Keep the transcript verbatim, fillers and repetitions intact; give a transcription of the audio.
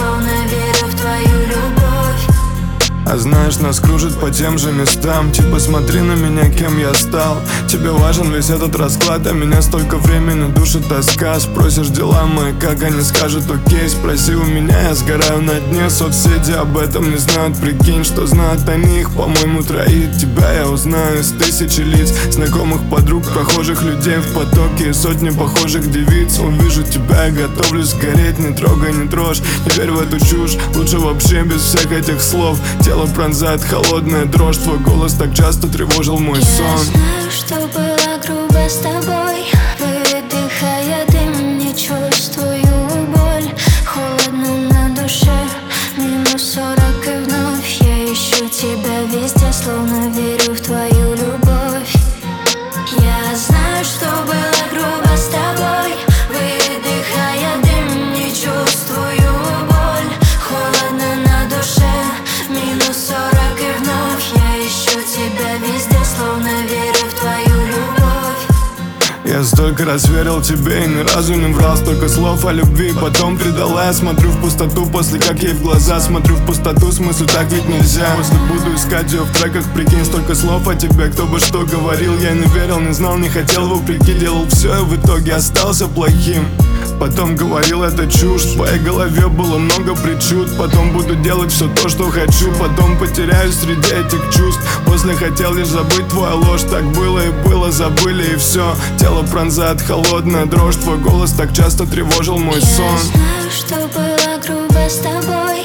словно верю в твою любовь. А знаешь, нас кружит по тем же местам. Типа смотри на меня, кем я стал. Тебе важен весь этот расклад, а меня столько времени душит тоска. Спросишь дела мои, как они скажут окей. Спроси у меня, я сгораю на дне. Соцсети об этом не знают, прикинь, что знают они их, по-моему, троит. Тебя я узнаю из тысячи лиц, знакомых подруг, прохожих людей в потоке и сотни похожих девиц. Увижу тебя и готовлюсь сгореть, не трогай, не трожь, не верь в эту чушь. Лучше вообще без всех этих слов. Тело пронзает холодная дрожь, твой голос так часто тревожил мой сон. Я знаю, что было грубо с тобой. Выдыхая дым, не чувствую боль. Холодно на душе, минус сорок и вновь я ищу тебя везде, словно верю в твою любовь. Я знаю, что было грубо с тобой. Выдыхая дым, не чувствую боль. Холодно на душе, минус сорок и вновь я ищу тебя везде, словно верю в твою любовь. Я столько раз верил тебе и ни разу не врал. Столько слов о любви, потом предала. Я смотрю в пустоту, после как ей в глаза. Смотрю в пустоту, в смысле так ведь нельзя. После буду искать ее в треках, прикинь, столько слов о тебе. Кто бы что говорил, я не верил, не знал, не хотел, вопреки делал все и в итоге остался плохим. Потом говорил, это чушь, в твоей голове было много причуд. Потом буду делать все то, что хочу. Потом потеряюсь среди этих чувств. После хотел лишь забыть твою ложь. Так было и было, забыли и все. Тело пронзает холодная дрожь. Твой голос так часто тревожил мой сон. Я знаю, что было грубо с тобой.